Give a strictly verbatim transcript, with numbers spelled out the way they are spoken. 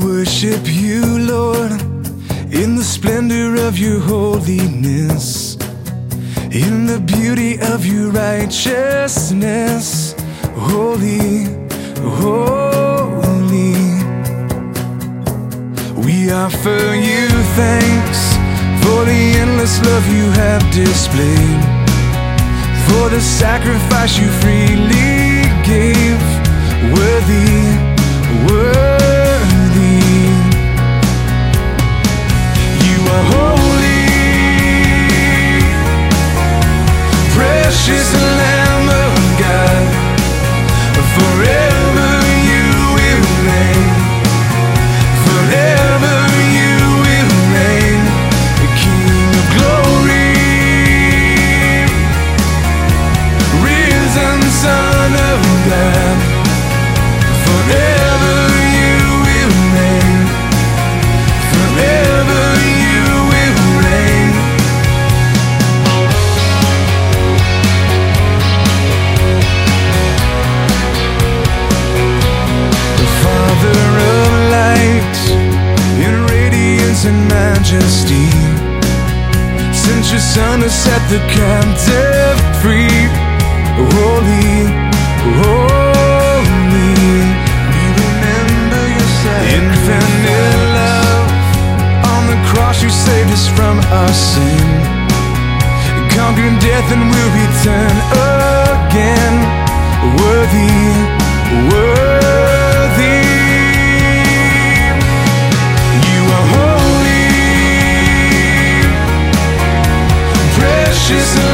worship you, Lord, in the splendor of your holiness, in the beauty of your righteousness. Holy, holy, we offer you thanks for the endless love you have displayed, for the sacrifice you freely gave. Worthy, worthy, you are holy, precious Lamb of God. Forever you will reign, forever you will reign, the King of glory, risen Son of God. Forever you will reign, forever you will reign. The Father of light, in radiance and majesty, sent your Son to set the captive free. Holy, holy, we remember your sacrifice. Infinite love, on the cross you saved us from our sin, conquered death and will return again. Worthy, worthy, you are holy, precious